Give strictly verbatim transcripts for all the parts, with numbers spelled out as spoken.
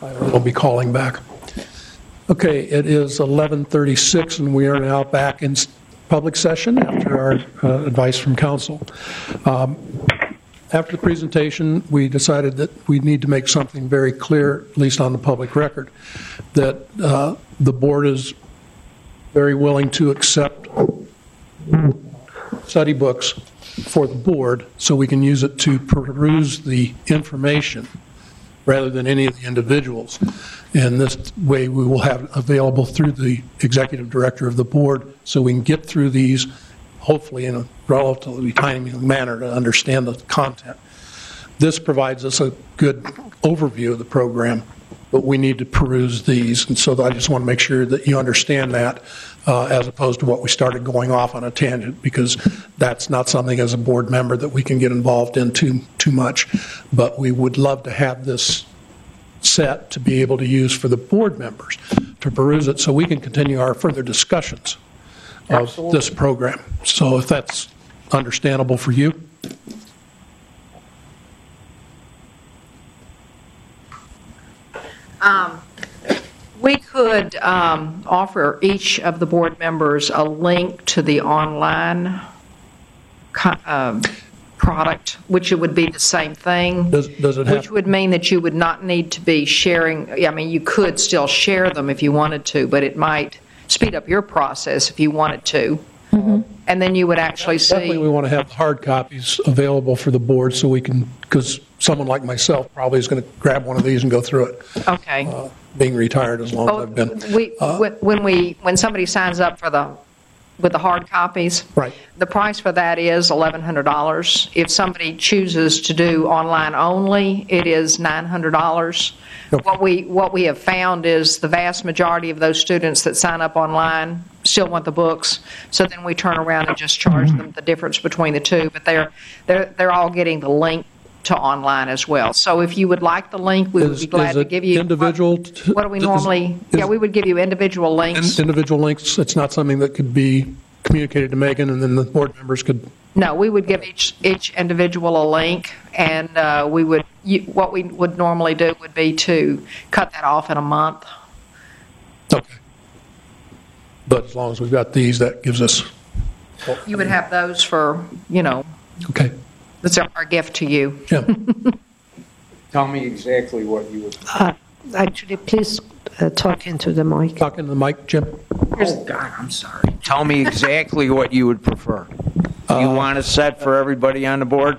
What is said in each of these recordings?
I will be calling back. Okay, it is eleven thirty-six, and we are now back in public session after our uh, advice from council. Um, after the presentation, we decided that we need to make something very clear, at least on the public record, that uh, the board is very willing to accept study books for the board so we can use it to peruse the information rather than any of the individuals. And this way we will have it available through the executive director of the board so we can get through these, hopefully in a relatively timely manner, to understand the content. This provides us a good overview of the program, but we need to peruse these. And so I just want to make sure that you understand that uh, as opposed to what we started going off on a tangent, because that's not something as a board member that we can get involved in too, too much. But we would love to have this set to be able to use for the board members to peruse it so we can continue our further discussions of Absolutely. This program. So if that's understandable for you. Um, we could um, offer each of the board members a link to the online uh, product, which it would be the same thing, does, does it have, which would mean that you would not need to be sharing. I mean, you could still share them if you wanted to, but it might speed up your process if you wanted to. Mm-hmm. And then you would actually see. Definitely we want to have hard copies available for the board so we can, because someone like myself probably is going to grab one of these and go through it. Okay. Uh, being retired as long oh, as I've been. We, uh, when we when somebody signs up for the with the hard copies, right. The price for that is eleven hundred dollars. If somebody chooses to do online only, it is nine hundred dollars. Okay. What we what we have found is the vast majority of those students that sign up online still want the books, so then we turn around and just charge them the difference between the two. But they're they're they're all getting the link to online as well. So if you would like the link, we is, would be glad to give you individual. What, what do we normally? Is, yeah, we would give you individual links. Individual links. It's not something that could be communicated to Megan, and then the board members could. No, we would give each each individual a link, and uh, we would. You, what we would normally do would be to cut that off in a month. Okay. But as long as we've got these, that gives us. Well, you would have those for, you know. Okay. That's our gift to you. Jim. Tell me exactly what you would. Uh, actually, please uh, talk into the mic. Talk into the mic, Jim. Oh, God, I'm sorry. Tell me exactly what you would prefer. Do you uh, want a set for everybody on the board?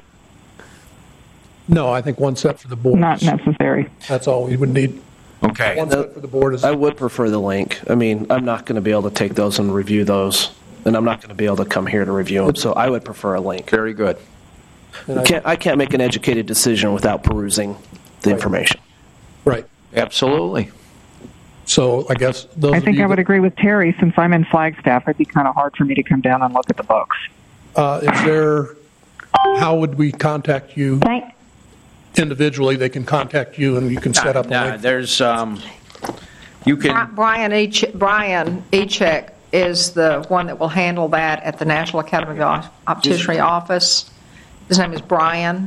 No, I think one set for the board. Not necessary. That's all we would need. Okay. One set for the board is. I would prefer the link. I mean, I'm not going to be able to take those and review those, and I'm not going to be able to come here to review them, so I would prefer a link. Very good. I can't, I can't make an educated decision without perusing the right. information. Right. Absolutely. So I guess those I think I would that, agree with Terry. Since I'm in Flagstaff, it'd be kind of hard for me to come down and look at the books. Uh, is there, how would we contact you Thank- individually? They can contact you and you can set no, up a no, link. There's, um, you can. Brian Ech- Brian Echek is the one that will handle that at the National Academy of Optometry office. His name is Brian.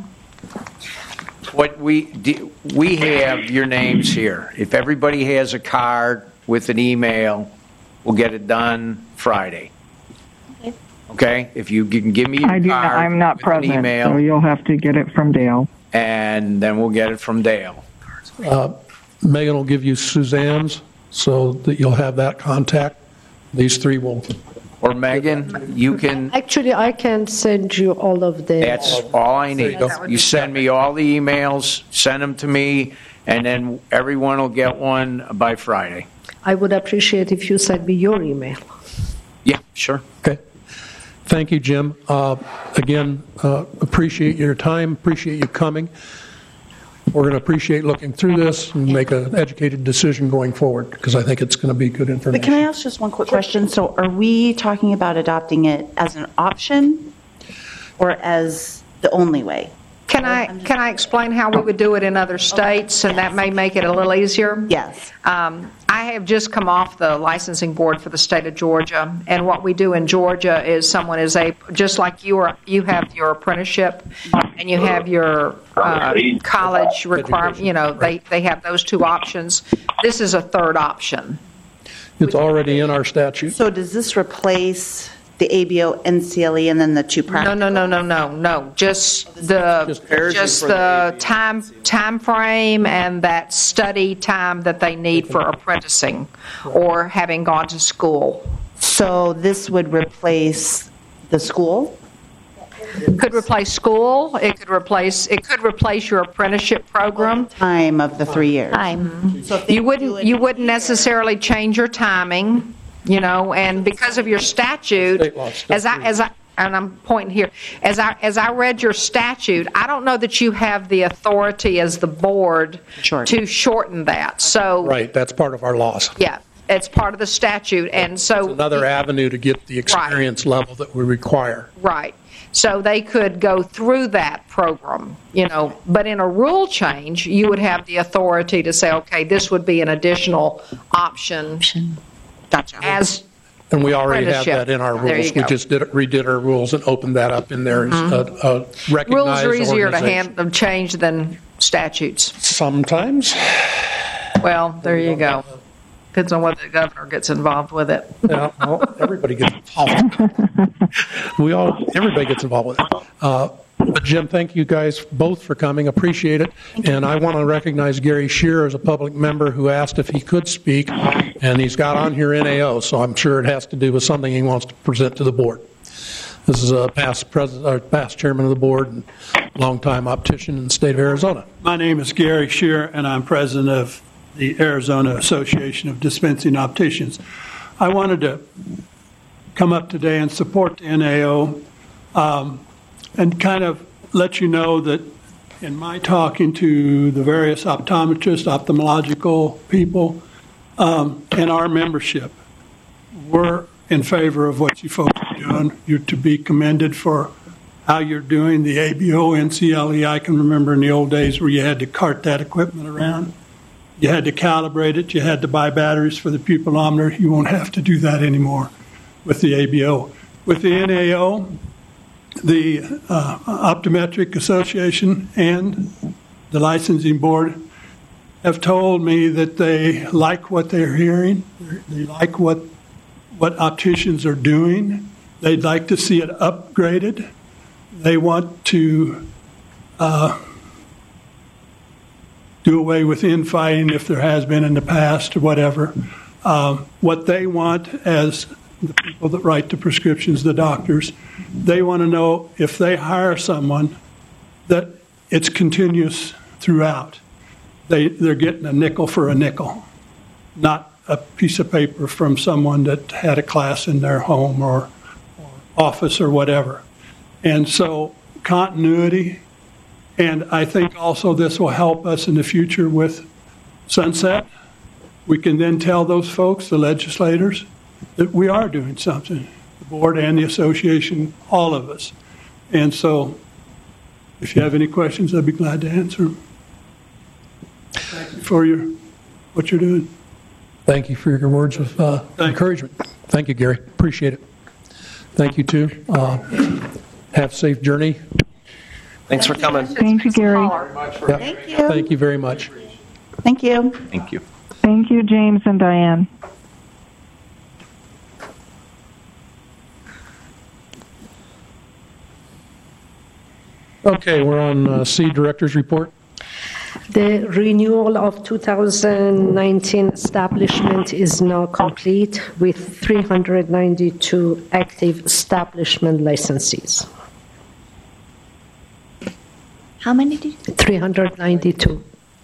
What we do, we have your names here. If everybody has a card with an email, we'll get it done Friday. Okay. Okay? If you can give me your I do card not, I'm not with present, an email, so you'll have to get it from Dale. And then we'll get it from Dale. Uh, Megan will give you Suzanne's so that you'll have that contact. These three will. Or Megan, you can. Actually, I can send you all of them. That's all I need. you You send me all the emails, send them to me, and then everyone will get one by Friday. I would appreciate if you send me your email. Yeah, sure. Okay. Thank you, Jim. Uh, again, uh, appreciate your time, appreciate you coming. We're going to appreciate looking through this and make an educated decision going forward, because I think it's going to be good information. But can I ask just one quick question? So are we talking about adopting it as an option or as the only way? Can I, can I explain how we would do it in other states, and that may make it a little easier? Yes. Um, I have just come off the licensing board for the state of Georgia, and what we do in Georgia is someone is a, just like you are, you have your apprenticeship, and you have your uh, college requirement, you know, they, they have those two options. This is a third option. It's already in our statute. So does this replace the A B O, N C L E, and then the two No, practicals? no, no, no, no, no, just the, Just- just the time, time frame and that study time that they need for apprenticing or having gone to school. So this would replace the school? Could replace school, it could replace, it could replace your apprenticeship program. Time of the three years? Time. So if they You do wouldn't, it you wouldn't here- necessarily change your timing, you know, and because of your statute, State law still as I, as I, and I'm pointing here, as I, as I read your statute, I don't know that you have the authority as the board Shorten. to shorten that, so. Right, that's part of our laws. Yeah, it's part of the statute, and so. It's another avenue to get the experience level that we require. Right. So they could go through that program, you know, but in a rule change, you would have the authority to say, okay, this would be an additional option Gotcha. as, And we already have Apprenticeship. that in our There you rules. We go. just did, redid our rules and opened that up in there as a a recognized rules are easier to organization. hand, change than statutes. Sometimes. Well, there you go. Depends on whether the governor gets involved with it. Yeah, well, everybody gets involved. We all, everybody gets involved with it. Uh, But Jim, thank you guys both for coming, appreciate it. And I want to recognize Gary Shear as a public member who asked if he could speak, and he's got on here N A O, so I'm sure it has to do with something he wants to present to the board. This is a past president, or past chairman of the board and longtime optician in the state of Arizona. My name is Gary Shear, and I'm president of the Arizona Association of Dispensing Opticians. I wanted to come up today and support the N A O um, and kind of let you know that in my talking to the various optometrists, ophthalmological people, um, and our membership, we're in favor of what you folks are doing. You're to be commended for how you're doing the A B O, N C L E. I can remember in the old days where you had to cart that equipment around. You had to calibrate it. You had to buy batteries for the pupillometer. You won't have to do that anymore with the A B O. With the N A O, the uh, Optometric Association and the licensing board have told me that they like what they're hearing. They like what what opticians are doing. They'd like to see it upgraded. They want to uh, do away with infighting if there has been in the past or whatever. Um, what they want as the people that write the prescriptions, the doctors, they want to know if they hire someone that it's continuous throughout. They, they're getting a nickel for a nickel, not a piece of paper from someone that had a class in their home or, or office or whatever. And so continuity, and I think also this will help us in the future with sunset. We can then tell those folks, the legislators, that we are doing something, the board and the association, all of us. And so if you have any questions, I'd be glad to answer them. Thank you for your, what you're doing. Thank you for your words of uh, encouragement. Thank you, Gary. Appreciate it. Thank you, too. Uh, have a safe journey. Thanks for coming. Thank you, Gary. Yep. Thank you. Thank you very much. Thank you. Thank you. Thank you, James and Diane. Okay, we're on uh, C, Director's Report. The renewal of two thousand nineteen establishment is now complete with three hundred ninety-two active establishment licenses. How many did you? three hundred ninety-two.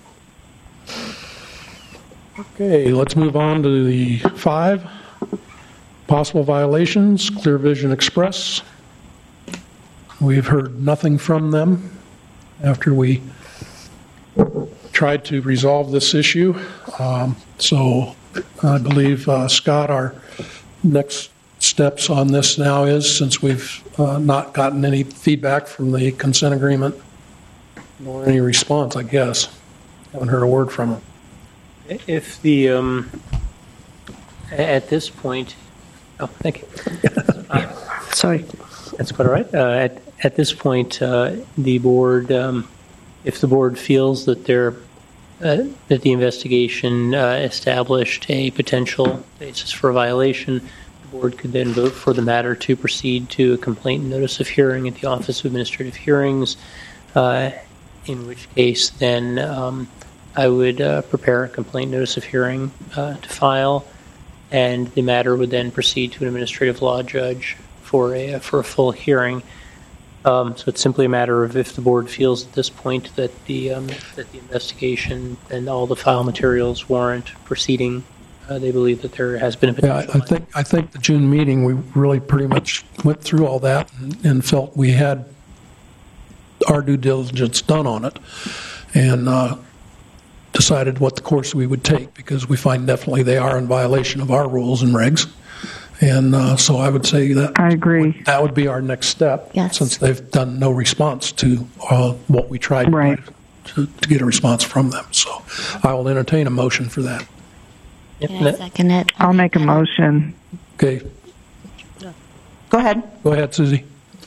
Okay, let's move on to the five. Possible violations, Clear Vision Express. We've heard nothing from them after we tried to resolve this issue. Um, so I believe, uh, Scott, our next steps on this now is, since we've uh, not gotten any feedback from the consent agreement Nor any response, I guess. Haven't heard a word from them. If the, um, at this point, oh, thank you. Sorry. That's quite all right. Uh, at, at this point, uh, the board, um, if the board feels that there, uh, that the investigation uh, established a potential basis for a violation, the board could then vote for the matter to proceed to a complaint notice of hearing at the Office of Administrative Hearings, uh, in which case then um, I would uh, prepare a complaint notice of hearing uh, to file, and the matter would then proceed to an administrative law judge for a for a full hearing. Um, so it's simply a matter of if the board feels at this point that the um, that the investigation and all the file materials warrant proceeding. Uh, they believe that there has been a potential. Yeah, I think I think the June meeting we really pretty much went through all that and, and felt we had our due diligence done on it, and uh, decided what the course we would take, because we find definitely they are in violation of our rules and regs. And uh, so I would say that I agree. That would be our next step, Yes. since they've done no response to uh, what we tried Right. to, to get a response from them. So I will entertain a motion for that. Yep. Can I second it? I'll make a motion. Okay, Go ahead. go ahead, Susie.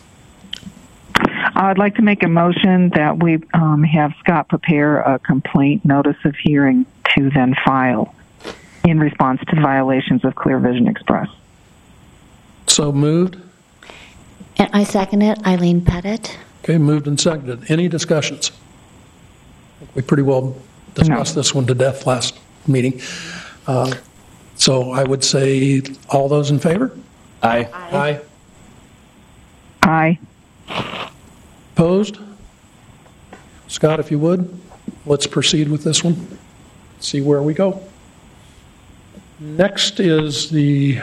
I'd like to make a motion that we um, have Scott prepare a complaint notice of hearing to then file in response to violations of Clear Vision Express. So moved. And I second it. Eileen Pettit. Okay, moved and seconded. Any discussions? I think we pretty well discussed No. this one to death last meeting. Uh, so I would say all those in favor? Aye. Aye. Aye. Opposed? Scott, if you would, let's proceed with this one. See where we go. Next is the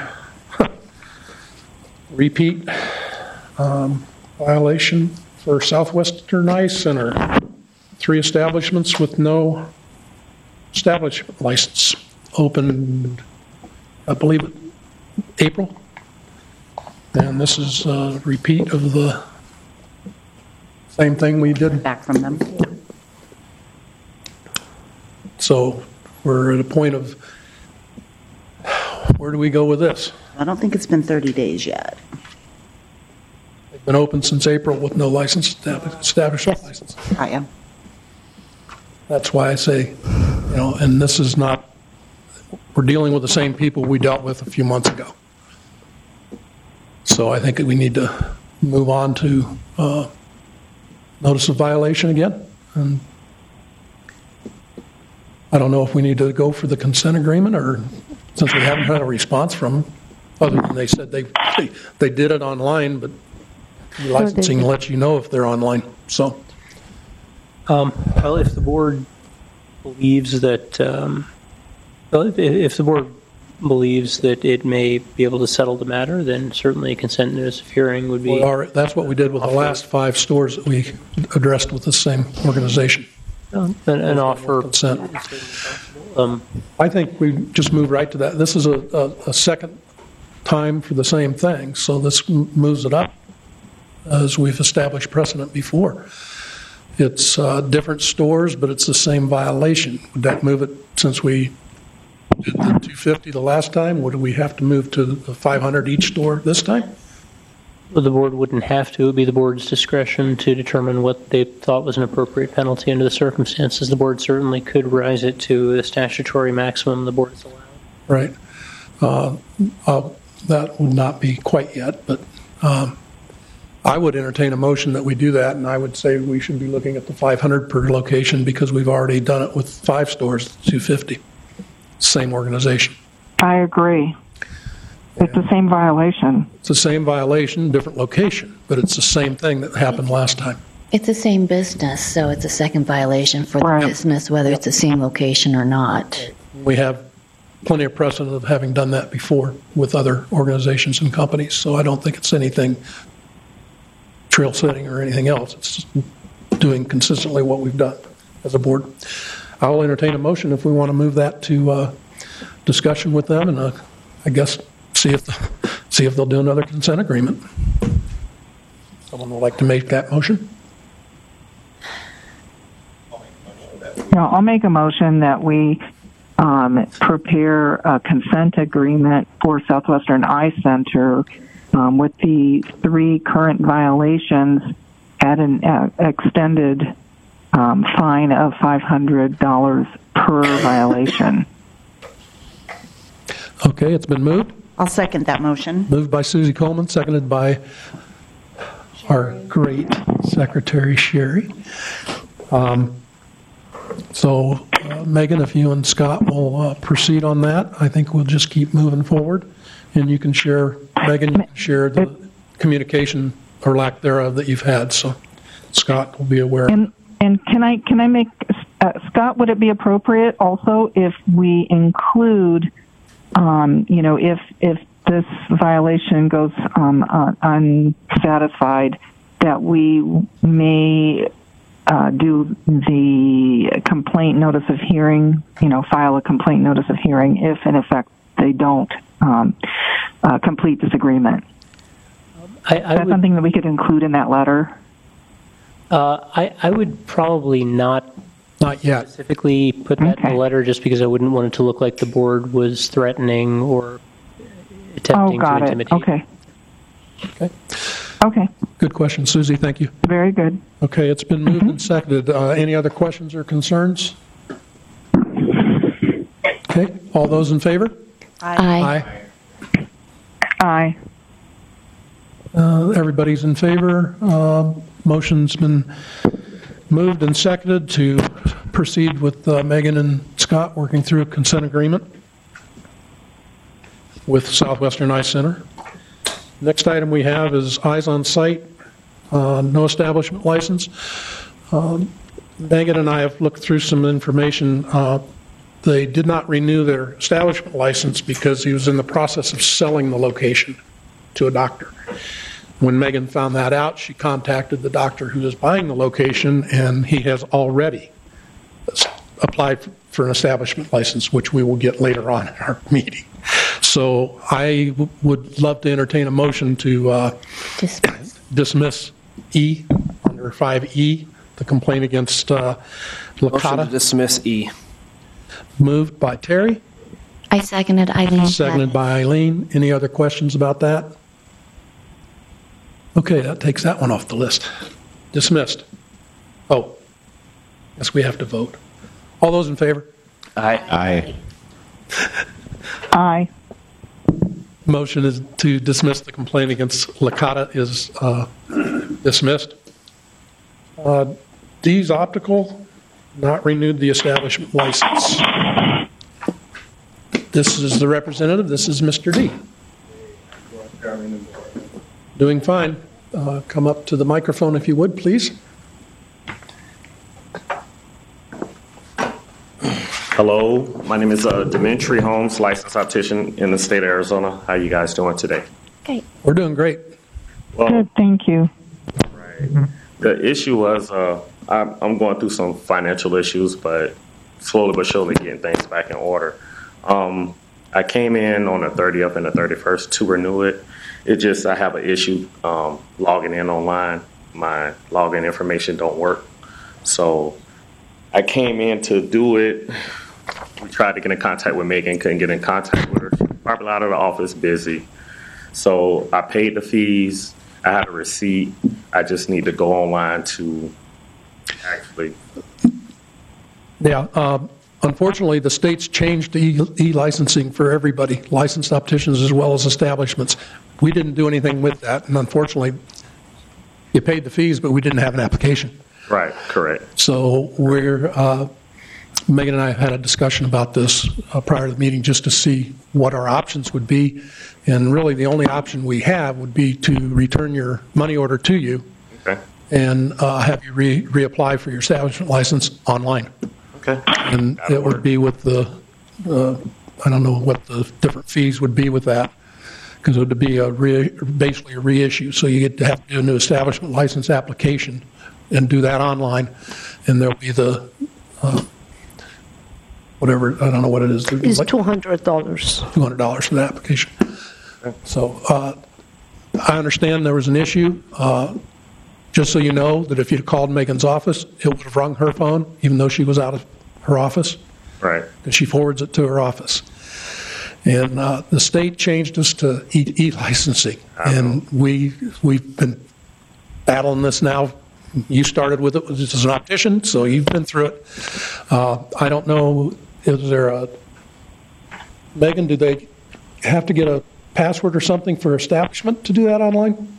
repeat um, violation for Southwestern Ice Center. Three establishments with no establishment license. Opened, I believe, April. And this is a repeat of the same thing we did. Back from them. So we're at a point of, where do we go with this? I don't think it's been thirty days yet. They've been open since April with no license, establishment Yes. license. I am. That's why I say, you know, and this is not, we're dealing with the same people we dealt with a few months ago. So I think that we need to move on to uh, notice of violation again. And I don't know if we need to go for the consent agreement, or since we haven't had a response from them, other than they said they they, they did it online, but licensing did. lets you know if they're online. So Um, well, if the board believes that, um, well, if, if the board believes that it may be able to settle the matter, then certainly a consent notice of hearing would be. well, our, that's what we did with the last five stores that we addressed with the same organization. an, an offer. Consent. Um, I think we just move right to that. This is a, a, a second time for the same thing, so this m- moves it up as we've established precedent before. It's uh, different stores, but it's the same violation. Would that move it, since we did the two fifty the last time, would we have to move to the five hundred each store this time? well, the board wouldn't have to. It would be the board's discretion to determine what they thought was an appropriate penalty under the circumstances. The board certainly could rise it to the statutory maximum the board has allowed. Right. Uh, uh, That would not be quite yet, but um, I would entertain a motion that we do that, and I would say we should be looking at the five hundred per location, because we've already done it with five stores, two fifty. Same organization. I agree. It's the same violation. It's the same violation, different location, but it's the same thing that happened last time. It's the same business, so it's a second violation for the Right. business, whether it's the same location or not. We have plenty of precedent of having done that before with other organizations and companies, so I don't think it's anything trail setting or anything else. It's just doing consistently what we've done as a board. I will entertain a motion if we want to move that to uh, discussion with them, and uh, I guess see if the, see if they'll do another consent agreement. Someone would like to make that motion? No, I'll make a motion that we um, prepare a consent agreement for Southwestern Eye Center um, with the three current violations at an uh, extended um, fine of five hundred dollars per violation. Okay, it's been moved. I'll second that motion. Moved by Susie Coleman, seconded by our great Secretary Sherry. Um, So, uh, Megan, if you and Scott will uh, proceed on that, I think we'll just keep moving forward. And you can share, Megan, you can share the communication or lack thereof that you've had. So Scott will be aware. And and can I can I make uh, Scott? Would it be appropriate also if we include, um, you know, if if this violation goes um, uh, unsatisfied, that we may uh, do the complaint notice of hearing, you know, file a complaint notice of hearing if, in effect, they don't um, uh, complete this agreement. I, I Is that would, something that we could include in that letter? uh, I, I would probably not Not yet. specifically put that in Okay. the letter just because I wouldn't want it to look like the board was threatening or Oh, attempting to got it. intimidate. Okay. Okay. Okay. Good question, Susie. Thank you. Very good. Okay, it's been moved and seconded. Uh, Any other questions or concerns? Okay, all those in favor? Aye. Aye. Uh, Everybody's in favor. Uh, Motion's been moved and seconded to proceed with uh, Megan and Scott working through a consent agreement with Southwestern Eye Center. Next item we have is Eyes on Site, uh, no establishment license. Um, Megan and I have looked through some information. Uh, They did not renew their establishment license because he was in the process of selling the location to a doctor. When Megan found that out, she contacted the doctor who was buying the location, and he has already applied for an establishment license, which we will get later on in our meeting. So I w- would love to entertain a motion to uh, Dismiss. dismiss E, under five E, the complaint against uh, Motion to Licata. dismiss E. Moved by Terry, I seconded Eileen. seconded by Eileen. Any other questions about that? Okay, that takes that one off the list. Dismissed. Oh, yes, we have to vote. All those in favor? Aye. Aye. Aye. Motion is to dismiss the complaint against Licata is uh, dismissed. Uh, D's Optical, not renewed the establishment license. This is the representative. This is Mister D. Doing fine. Uh, Come up to the microphone if you would, please. Hello, my name is uh, Demetri Holmes, licensed optician in the state of Arizona. How you guys doing today? Okay. We're doing great. Well, Good. Thank you. right. The issue was uh, I'm, I'm going through some financial issues, but slowly but surely getting things back in order. Um, I came in on the thirtieth and the thirty-first to renew it. It just I have an issue um, logging in online. My login information don't work, so I came in to do it. We tried to get in contact with Megan, couldn't get in contact with her. She's probably out of the office, busy. So I paid the fees. I had a receipt. I just need to go online to actually. Yeah, um, unfortunately, the state's changed e- e-licensing for everybody, licensed opticians as well as establishments. We didn't do anything with that, and unfortunately, you paid the fees, but we didn't have an application. Right, correct. So we're, uh, Megan and I have had a discussion about this uh, prior to the meeting just to see what our options would be. And really, the only option we have would be to return your money order to you Okay. and uh, have you re- reapply for your establishment license online. Okay. And That'll it would work. be with the, uh, I don't know what the different fees would be with that, because it would be a re- basically a reissue. So you get to have to do a new establishment license application and do that online, and there'll be the, uh, whatever, I don't know what it is. It's two hundred dollars. two hundred dollars for the application. So uh, I understand there was an issue. Uh, just so you know, that if you'd called Megan's office, it would have rung her phone, even though she was out of her office. Right. And she forwards it to her office. And uh, the state changed us to e- e-licensing. And we, we've been battling this now. You started with it as an optician, so you've been through it. Uh, I don't know, is there a, Megan, do they have to get a password or something for establishment to do that online?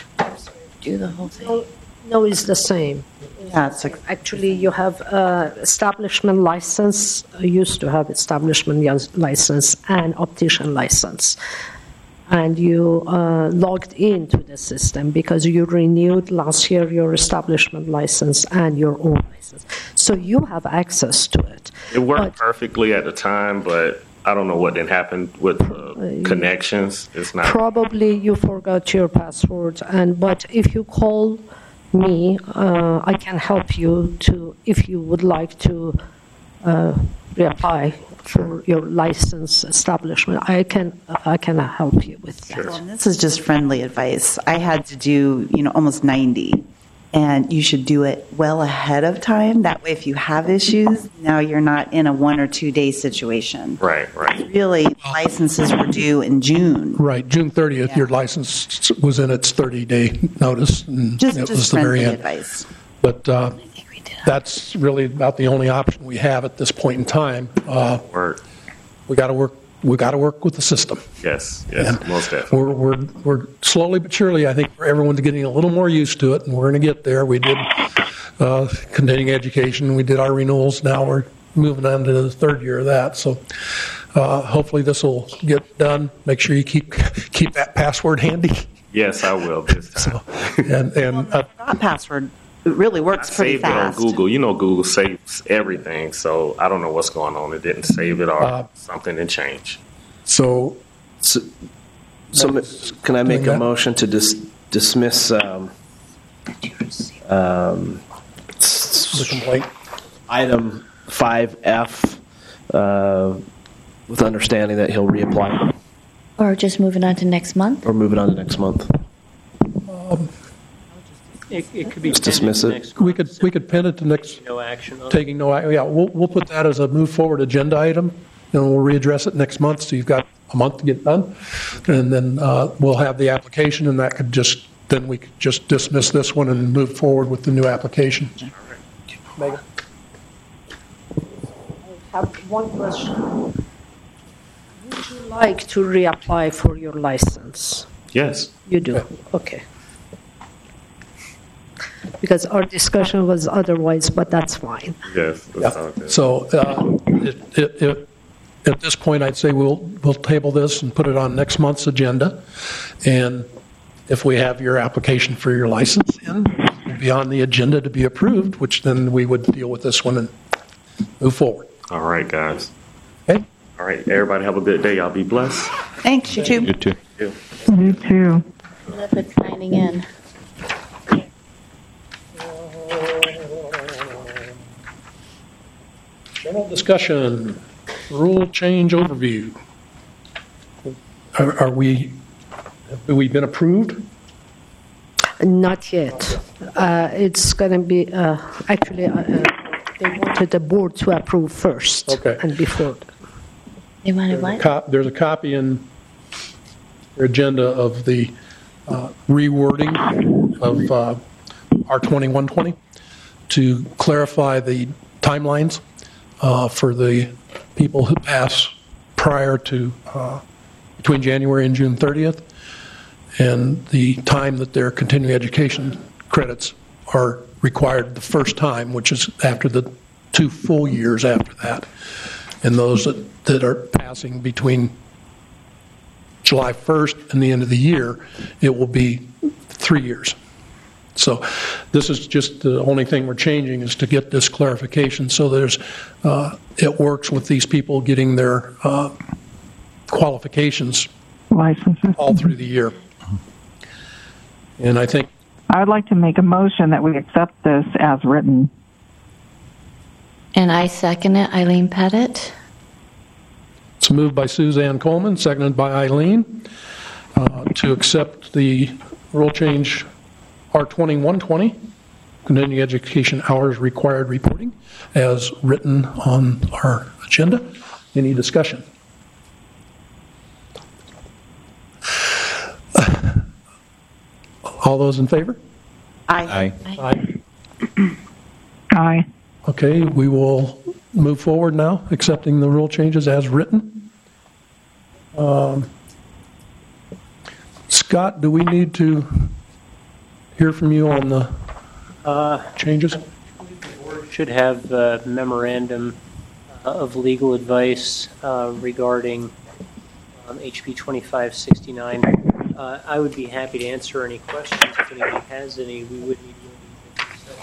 Do the whole thing. No, no, it's the same. Yeah, it's like, Actually, you have uh, establishment license, uh, used to have establishment yas- license and optician license. And you uh, logged into the system because you renewed last year your establishment license and your own license. So you have access to it. It worked But- perfectly at the time, but I don't know what didn't happen with the connections. It's not. Probably you forgot your password, and but if you call me, uh, I can help you to, if you would like to uh, reapply for your license establishment. I can I can help you with that. well, and this is just friendly advice. I had to do, you know, almost ninety, and you should do it well ahead of time. That way, if you have issues, now you're not in a one or two day situation. Right, right. Really, licenses were due in June. Right, June thirtieth, Yeah. your license was in its thirty-day notice, and Just, it was just the very friendly end. advice. But uh, that's really about the only option we have at this point in time. Uh, Work. We got to work. We got to work with the system. Yes, yes, And most definitely. We're, we're, we're slowly but surely, I think everyone's getting a little more used to it, and we're going to get there. We did uh, continuing education, we did our renewals, now we're moving on to the third year of that. So uh, hopefully this will get done. Make sure you keep keep that password handy. Yes, I will this time. So, and and uh, That password it really I works pretty saved it on fast. Google. You know, Google saves everything, so I don't know what's going on. It didn't save it or Uh, something didn't change. so So, so ma- can I make Doing a that? motion to dis- dismiss um, um, the complaint. item five F uh, with understanding that he'll reapply Or just moving on to next month? or move it on to next month? It, it could be Just dismiss pending it. next We month, could we could pin it to next. no action on it. Taking no, yeah, we'll, we'll put that as a move forward agenda item, and we'll readdress it next month, so you've got a month to get done. And then uh, we'll have the application, and that could just, then we could just dismiss this one and move forward with the new application. Megan? I have one question. Would you like to reapply for your license? Yes. You do? Okay. Because our discussion was otherwise, but that's fine. Yes. That's all Yeah. good. So uh, it- it- it- at this point, I'd say we'll, we'll table this and put it on next month's agenda. And if we have your application for your license in, it'll be on the agenda to be approved, which then we would deal with this one and move forward. All right, guys. Okay? All right. Everybody have a good day. Y'all be blessed. Thanks, you too. You too. Yeah. You too. Good luck with signing in. General discussion, rule change overview. Are are we, have we been approved? Not yet. Uh, It's going to be, uh, actually, uh, uh, they wanted the board to approve first. Okay. And before. They wanted There's a what? cop- There's a copy in your agenda of the uh, rewording of uh, R twenty-one twenty to clarify the timelines uh, for the people who pass prior to, uh, between January and June thirtieth, and the time that their continuing education credits are required the first time, which is after the two full years after that. And those that, that are passing between July first and the end of the year, it will be three years. So this is just the only thing we're changing is to get this clarification so there's, uh, it works with these people getting their uh, qualifications Licenses. all through the year. And I think I would like to make a motion that we accept this as written. And I second it, Eileen Pettit. it's moved by Suzanne Coleman, seconded by Eileen, uh, to accept the rule change R twenty-one twenty, continuing education hours required reporting, as written on our agenda. Any discussion? All those in favor? Aye. Aye. Aye. Okay, we will move forward now, accepting the rule changes as written. Um, Scott, do we need to hear from you on the Uh, changes? The board should have a memorandum uh, of legal advice uh, regarding um, H B twenty-five sixty-nine. Uh, I would be happy to answer any questions if anybody has any. We would need to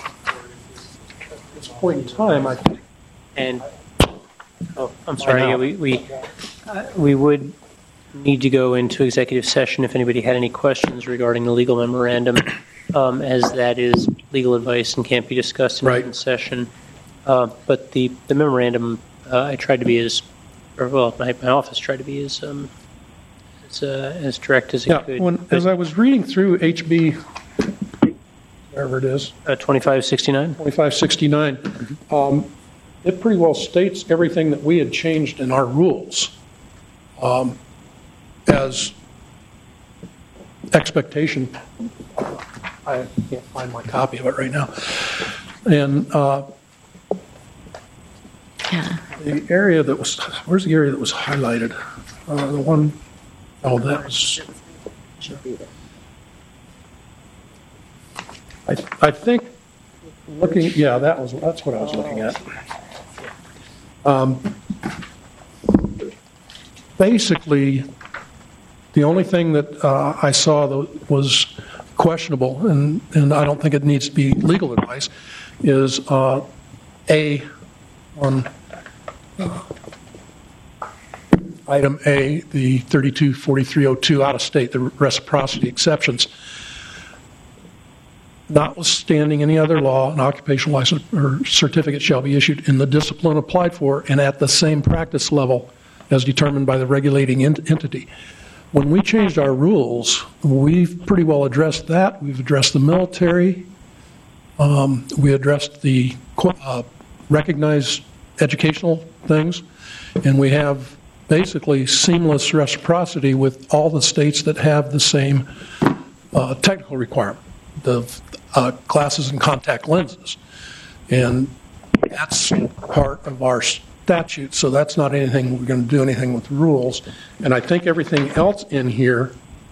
At this point in time, I think. And, oh, I'm sorry, yeah, we, we, uh, we would need to go into executive session if anybody had any questions regarding the legal memorandum, um, as that is legal advice and can't be discussed in Right. open session. Uh, but the, the memorandum, uh, I tried to be as, or well, my, my office tried to be as, um, as, uh, as direct as it Yeah, could. when, as I was reading through H B, wherever it is, Uh, twenty-five sixty-nine? twenty-five sixty-nine, um, it pretty well states everything that we had changed in our rules um, as expectation. I can't find my copy of it right now. And uh, Yeah. the area that was, where's the area that was highlighted? Uh, The one, oh, that was, I, I think, looking, yeah, that was, that's what I was looking at. Um, Basically, the only thing that uh, I saw that was questionable, and, and I don't think it needs to be legal advice, is uh, A, on uh, item A, the thirty-two forty-three oh two out of state, the reciprocity exceptions. Notwithstanding any other law, an occupational license or certificate shall be issued in the discipline applied for and at the same practice level as determined by the regulating ent- entity. When we changed our rules, we've pretty well addressed that. We've addressed the military. Um, we addressed the uh, recognized educational things. And we have basically seamless reciprocity with all the states that have the same uh, technical requirement, the uh, glasses and contact lenses. And that's part of our statute, so that's not anything we're going to do anything with the rules. And I think everything else in here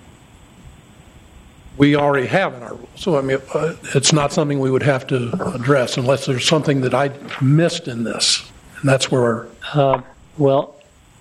we already have in our rules. So I mean, uh, it's not something we would have to address unless there's something that I missed in this, and that's where. Uh, well,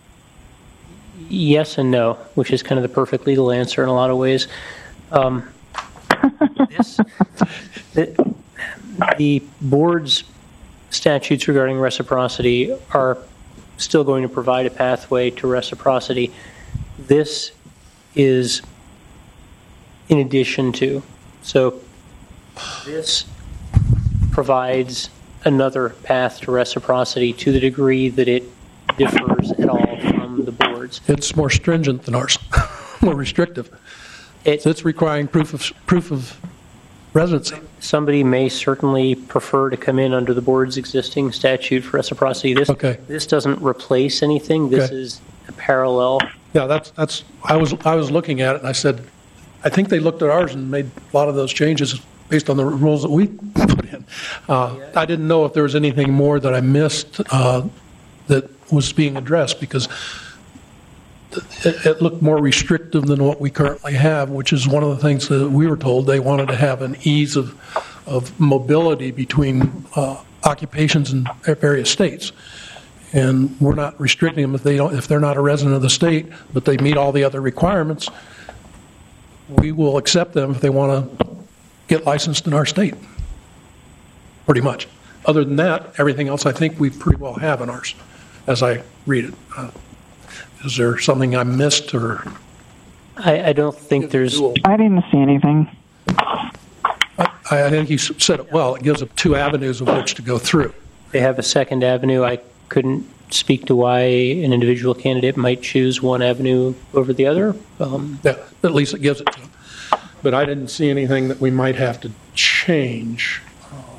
yes and no, which is kind of the perfect legal answer in a lot of ways. Um, this, the, the board's statutes regarding reciprocity are still going to provide a pathway to reciprocity. This is in addition to. So this provides another path to reciprocity to the degree that it differs at all from the board's. It's more stringent than ours, more restrictive. It, so it's requiring proof of proof of residency. Somebody may certainly prefer to come in under the board's existing statute for reciprocity. This okay. This doesn't replace anything. This okay. is a parallel. Yeah, that's that's. I was I was looking at it and I said, I think they looked at ours and made a lot of those changes based on the rules that we put in. Uh, yeah. I didn't know if there was anything more that I missed uh, that was being addressed because it, it looked more restrictive than what we currently have, which is one of the things that we were told they wanted to have an ease of of mobility between uh, occupations in various states. And we're not restricting them if they don't if they're not a resident of the state, but they meet all the other requirements. We will accept them if they want to get licensed in our state. Pretty much. Other than that, everything else I think we pretty well have in ours, as I read it. Uh, is there something I missed or? I, I don't think there's. I didn't see anything. I, I think you said it well. It gives them two avenues of which to go through. They have a second avenue. I couldn't speak to why an individual candidate might choose one avenue over the other. Um, yeah, at least it gives it to them. but I didn't see anything that we might have to change uh,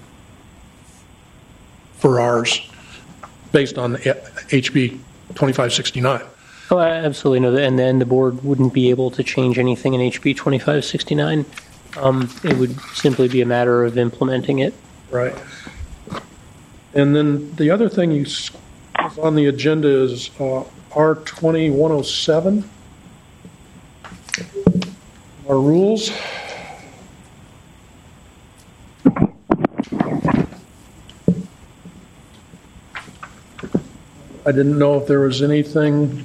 for ours based on the H B twenty-five sixty-nine. Oh, absolutely no. And then the board wouldn't be able to change anything in H B twenty-five sixty-nine. Um, it would simply be a matter of implementing it. Right. And then the other thing you s- is on the agenda is uh, R twenty-one oh seven. Our rules. I didn't know if there was anything,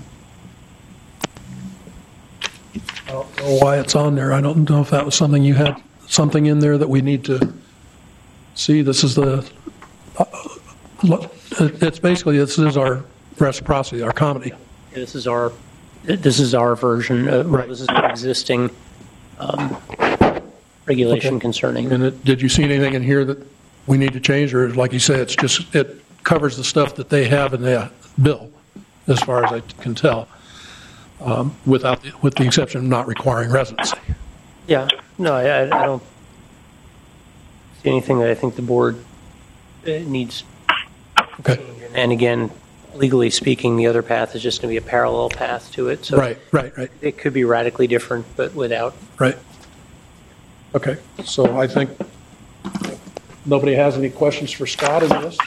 I don't know why it's on there. I don't know if that was something you had, something in there that we need to see. This is the, uh, look, it's basically, this is our reciprocity, our comedy. This is our, this is our version. Of, Right. This is an existing um, regulation Okay. concerning. And it, did you see anything in here that we need to change, or like you say, it's just, it covers the stuff that they have in the bill, as far as I can tell, um, without, the, with the exception of not requiring residency? Yeah, no, I, I I don't see anything that I think the board uh, needs. Okay. And again, legally speaking, the other path is just going to be a parallel path to it. So Right, right, right, it could be radically different, but without. right. Okay, so I think nobody has any questions for Scott in this?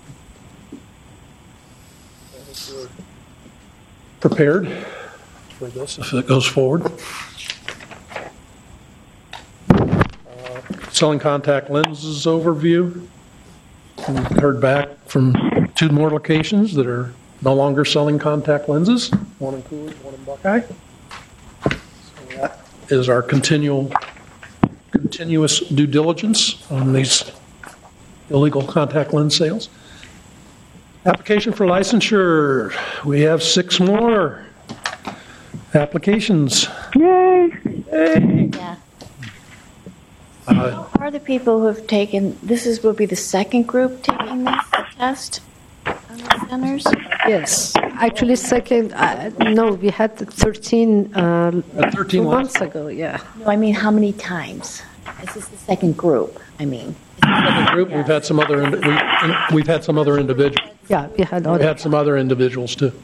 I think we're prepared for this if it goes forward. Uh, Selling contact lenses overview. We heard back from two more locations that are no longer selling contact lenses, one in Coolidge, one in Buckeye. So that is our continual, continuous due diligence on these illegal contact lens sales. Application for licensure, we have six more applications. Yay! Yay! Yeah. Uh, Are the people who have taken, this is, will be the second group taking this test on the centers? Yes, actually, second, uh, no, we had thirteen uh, Had thirteen two last months ago, yeah. No, I mean, how many times? This is the second group, I mean. Group, we've had some other, indi- we- we've had some other individuals, Yeah, we had we other, had some other individuals too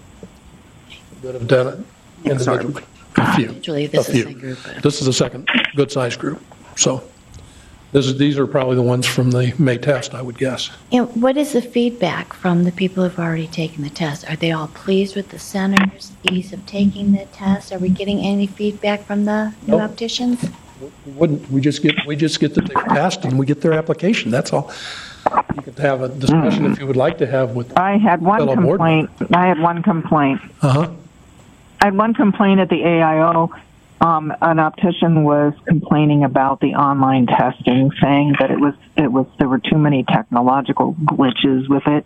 that have done it individually. A few. Usually a this is few. the group, but- This is a second good-sized group, so this is, these are probably the ones from the May test, I would guess. And what is the feedback from the people who've already taken the test? Are they all pleased with the center's ease of taking the test? Are we getting any feedback from the new Nope. opticians? We Wouldn't, we just get, we just get that they've passed and we get their application, that's all. You could have a discussion if you would like to have with, I had one Fellow board complaint. I had one complaint. uh-huh, I had one complaint at the A I O. Um, an optician was complaining about the online testing, saying that it was it was there were too many technological glitches with it.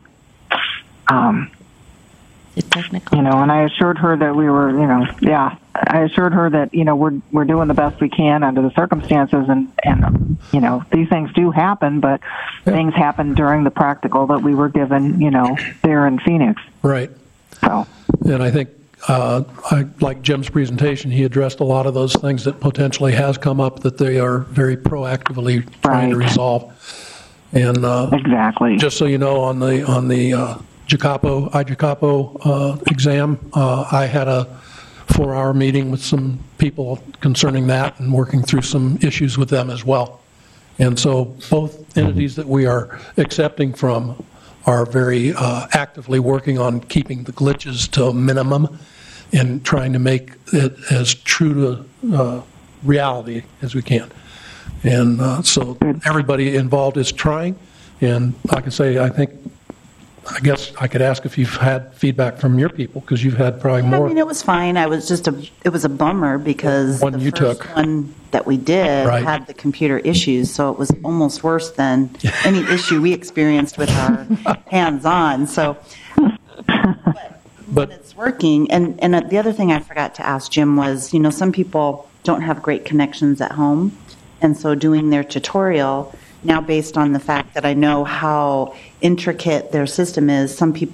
Um, Is it technical? you know, and I assured her that we were, you know, yeah, I assured her that you know we're we're doing the best we can under the circumstances, and and you know these things do happen, but things happen during the practical that we were given, you know, there in Phoenix. right. So. And I think, uh, I like Jim's presentation, he addressed a lot of those things that potentially has come up that they are very proactively trying to Right. resolve. And uh, Exactly. just so you know, on the on the uh, Jacopo, iJacopo uh, exam, uh, I had a four-hour meeting with some people concerning that and working through some issues with them as well. And so both entities that we are accepting from are very uh, actively working on keeping the glitches to a minimum and trying to make it as true to uh, reality as we can. And uh, so everybody involved is trying. And like I say, I think, I guess I could ask if you've had feedback from your people, because you've had probably I more. mean, it was fine. I was just a, it was a bummer because One the you first took. one that we did Right. had the computer issues, so it was almost worse than any issue we experienced with our hands-on. So, but, But- it's working. And and the other thing I forgot to ask Jim was, you know, some people don't have great connections at home, and so doing their tutorial now, based on the fact that I know how intricate their system is, some people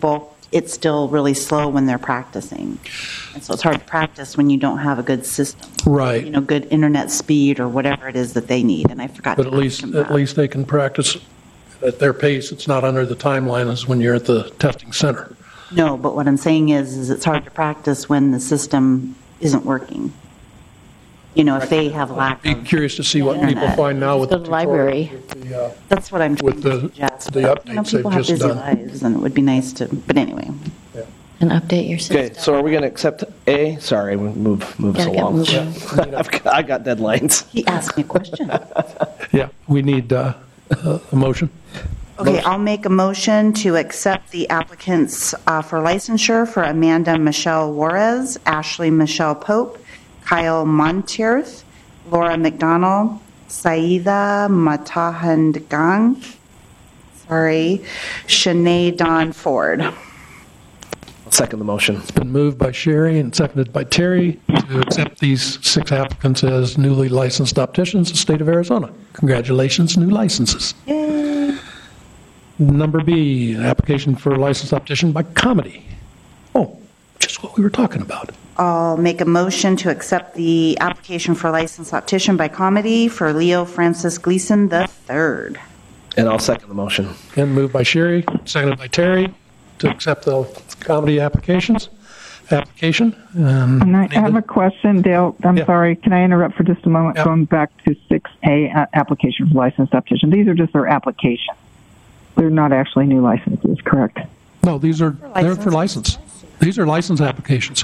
it's still really slow when they're practicing. And so it's hard to practice when you don't have a good system. Right. You know, good internet speed or whatever it is that they need. And I forgot But to at ask least, them at that. least they can practice at their pace. It's not under the timeline as when you're at the testing center. No, but what I'm saying is, is it's hard to practice when the system isn't working. You know, if they have lack Be of, curious to see what people Internet. find now with the Go to the library. tutorials, with the, uh, that's what I'm trying With to the- suggest. the but, you know, updates they've people have just busy done. lives, and it would be nice to, but anyway. And update your system. Okay, so are we going to accept A? Sorry, we move move us Gotta get along. moving. I've got, I got deadlines. He asked me a question. Yeah, we need uh, a a motion. Okay, I'll make a motion to accept the applicants uh, for licensure for Amanda Michelle Juarez, Ashley Michelle Pope, Kyle Monteirth, Laura McDonald, Saida Matahandagang, sorry, Shanae Dawn Ford. I'll second the motion. It's been moved by Sherry and seconded by Terry to accept these six applicants as newly licensed opticians in the state of Arizona. Congratulations, new licenses. Yay. Number B, an application for a licensed optician by Comedy. Oh, just what we were talking about. I'll make a motion to accept the application for licensed optician by Comedy for Leo Francis Gleason the third. And I'll second the motion. Again, moved by Sherry, seconded by Terry to accept the Comedy applications, application. Um, And I have a question, Dale. I'm Yeah. sorry. Can I interrupt for just a moment? Yeah. Going back to six A, uh, application for licensed optician. These are just their applications. They're not actually new licenses, correct? No, these are, they're for license. These are license applications.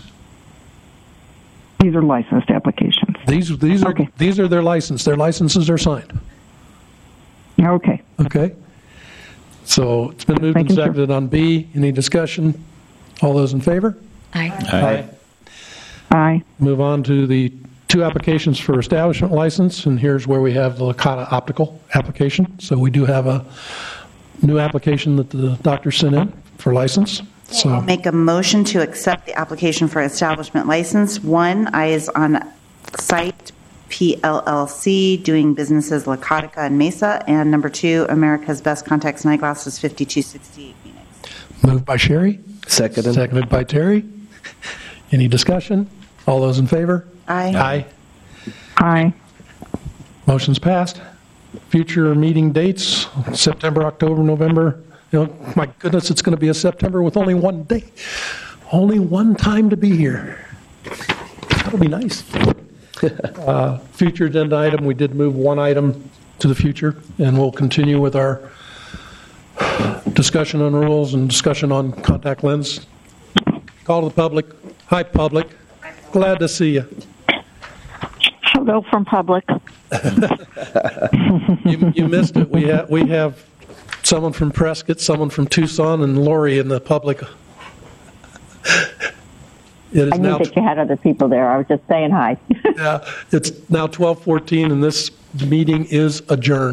These are licensed applications. These, these are, Okay. these are their license. Their licenses are signed. Okay. Okay? So it's been moved and Making sure. seconded on B. Any discussion? All those in favor? Aye. Aye. Aye. Move on to the two applications for establishment license, and here's where we have the Licata Optical application. So we do have a new application that the doctor sent in for license. I'll So, make a motion to accept the application for establishment license. One, Eyes on Site P L L C, doing businesses Lakatica and Mesa. And number two, America's Best Contacts and Eyeglasses, fifty-two sixty-eight Phoenix. moved by Sherry, Seconded. seconded by Terry. Any discussion? All those in favor? Aye. Aye. Aye. Motion's passed. Future meeting dates, September, October, November. You know, my goodness, it's going to be a September with only one day. Only one time to be here. That'll be nice. Uh, Future agenda item, we did move one item to the future, and we'll continue with our discussion on rules and discussion on contact lens. Call to the public. Hi, public. Glad to see you. Hello from public. You, you missed it. We have, we have someone from Prescott, someone from Tucson, and Lori in the public. It is I knew now, that you had other people there. I was just saying hi. yeah, it's now twelve fourteen, and this meeting is adjourned.